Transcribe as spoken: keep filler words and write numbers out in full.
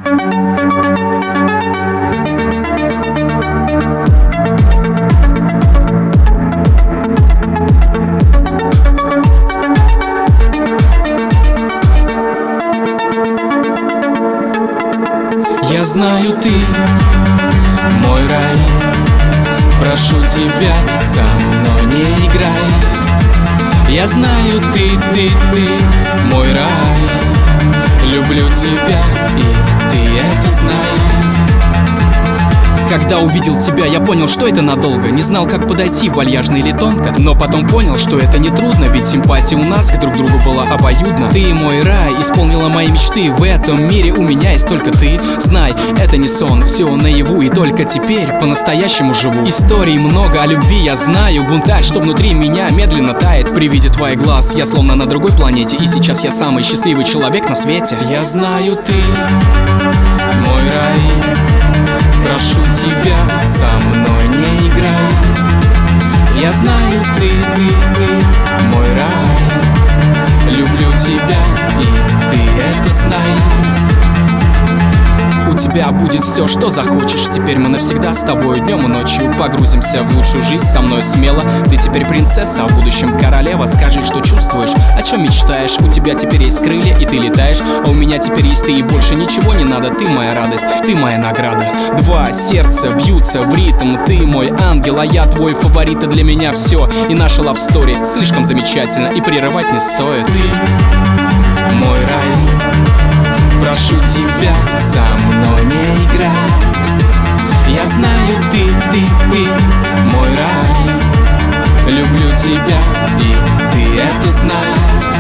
Я знаю, ты мой рай. Прошу тебя, со мной не играй. Я знаю, ты, ты, ты мой рай. Люблю тебя, и ты это знаешь. Когда увидел тебя, я понял, что это надолго. Не знал, как подойти, вальяжно или тонко, но потом понял, что это не трудно, ведь симпатия у нас к друг другу была обоюдна. Ты мой рай, исполнила мои мечты. В этом мире у меня есть только ты. Знай, это не сон, все наяву, и только теперь по-настоящему живу. Историй много о любви я знаю. Бунтарь, что внутри меня медленно тает при виде твоих глаз. Я словно на другой планете, и сейчас я самый счастливый человек на свете. Я знаю, ты мой рай. Прошу тебя, со мной не играй. Я знаю, ты, ты, ты мой рай. Люблю тебя, и ты это знаешь. У тебя будет все, что захочешь. Теперь мы навсегда с тобой днем и ночью погрузимся в лучшую жизнь со мной смело. Ты теперь принцесса, а в будущем королева. Скажи, что чувствуешь, о чем мечтаешь. У тебя теперь есть крылья, и ты летаешь. А у меня теперь есть ты, и больше ничего не надо. Ты моя радость, ты моя награда. Два сердца бьются в ритм. Ты мой ангел, а я твой фаворит. И для меня все, и наша love story слишком замечательно, и прерывать не стоит. Ты мой рай. Прошу тебя, со мной не играй. Я знаю, ты, ты, ты мой рай. Люблю тебя, и ты это знаешь.